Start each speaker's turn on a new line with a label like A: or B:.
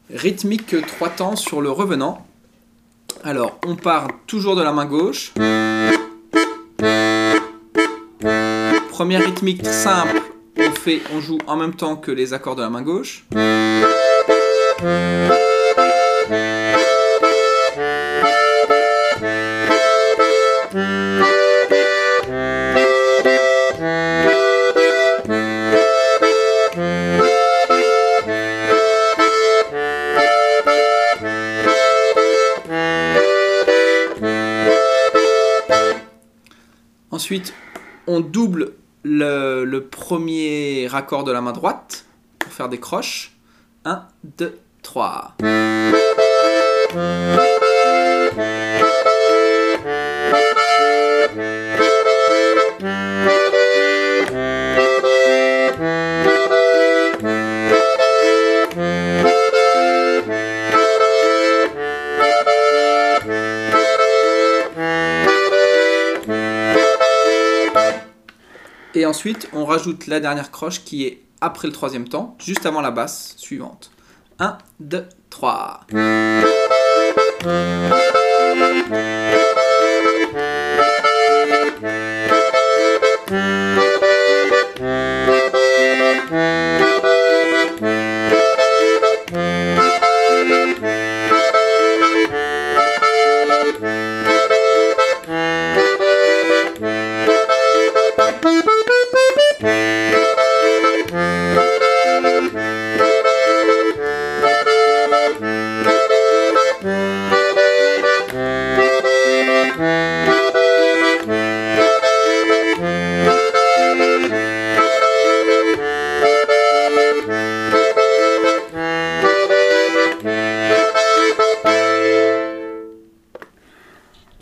A: Rythmique 3 temps sur le revenant. Alors, on part toujours de la main gauche. Première rythmique simple, on joue en même temps que les accords de la main gauche. Ensuite, on double le premier accord de la main droite pour faire des croches. 1, 2, 3. Et ensuite, on rajoute la dernière croche qui est après le troisième temps, juste avant la basse suivante. 1, 2, 3.